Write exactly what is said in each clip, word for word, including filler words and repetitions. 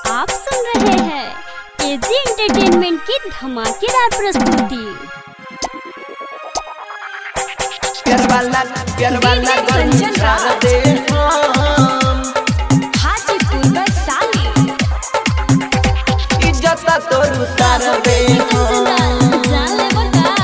आप सुन रहे हैं एजी एंटरटेनमेंट की धमाकेदार प्रस्तुति। प्यार वाला प्यार वाला गंजा दे हम हाजीपुर वैशाली इज्जत तोर उतार दे हम जाने बता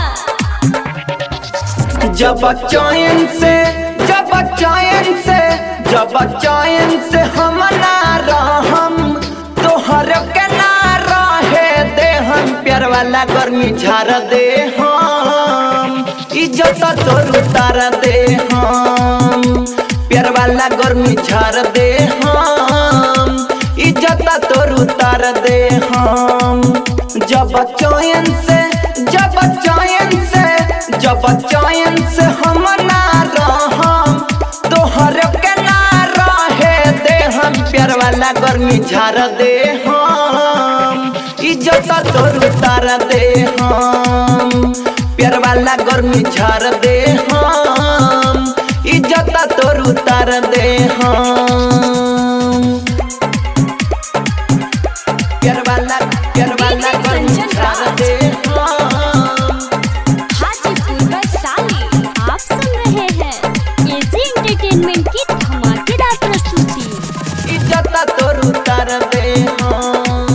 जब चैन से जब चैन से जब चैन से हम ना रहम तोहर के ना रहे दे हम प्यार वाला गर्मी झाड़ दे हम इज्जत तोर उतार दे हम प्यार वाला गर्मी झाड़ दे हम इज्जत तोर उतार दे हम जब चैन से जब चैन से जब चैन से हम ना रहम तोहर के ना रहे दे हम प्यार वाला गर्मी झाड़ दे हम इज्जत तोर उतार दे हम प्यार वाला गर्मी झाड़ दे हम इज्जत तोर उतार दे हम प्यार वाला प्यार वाला गर्मी झाड़ दे हम हाजीपुर वैशाली आप सुन रहे हैं एजी एंटरटेनमेंट की धमाकेदार प्रस्तुति। इज्जत तोर उतार दे हम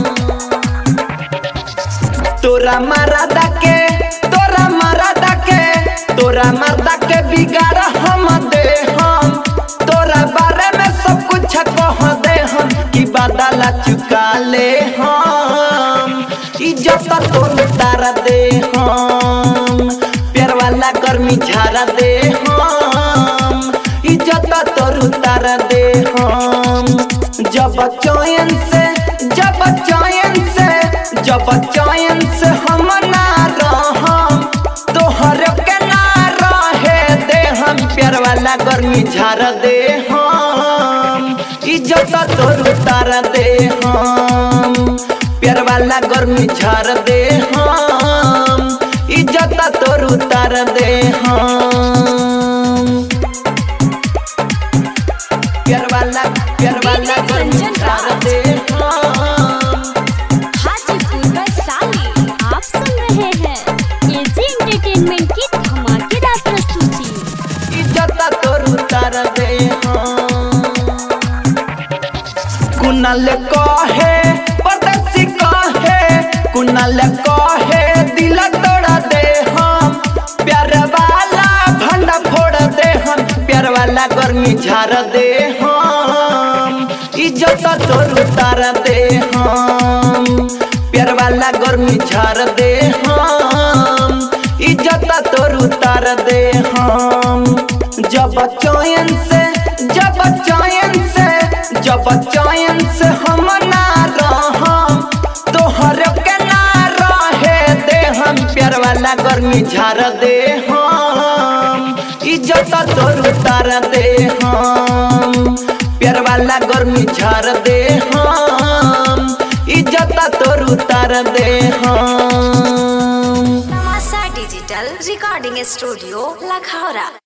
तोरा मरदा के तोरा मरदा के तोरा मरदा के बिगाड़ हम दे हम तोरा बारे में सब कुछ कह दे हम कि बदला चुका ले हम इज्जत तोर उतार दे हम प्यार वाला गर्मी झाड़ दे हम इज्जत तोर उतार दे हम जब चैन से जब चैन से जब चैन से हम ना रहम तोहर के ना रहे दे हम प्यार वाला गर्मी झाड़ दे हम इज्जत तोर उतार दे हम प्यार वाला गर्मी झाड़ दे हम इज्जत तोर उतार दे हम प्यार वाला प्यार वाला गर्मी झाड़ दे हम हाजीपुर वैशाली आप सुन रहे हैं एजी एंटरटेनमेंट की धमाकेदार प्रस्तुति। इज्जत तोर उतार दे हम कुनाल कहे परदेसी कहे कुनाल कहे दिल तोड़ा दे हम प्यार वाला भंडा फोड़ दे हम प्यार वाला गर्मी झाड़ दे हम इज्जत तोर उतार दे हम प्यार वाला गर्मी झाड़ दे हम इज्जत तोर उतार दे हम जब चैन से जब चैन से जब चैन से हम ना रहम तोहर के ना रहे दे हम प्यार वाला गर्मी झाड़ दे हम इज्जत तोर उतार दे हम प्यार वाला गर्मी झाड़ दे हम इज्जत तोर उतार दे हम तमाशा डिजिटल रिकॉर्डिंग स्टूडियो लखौरा।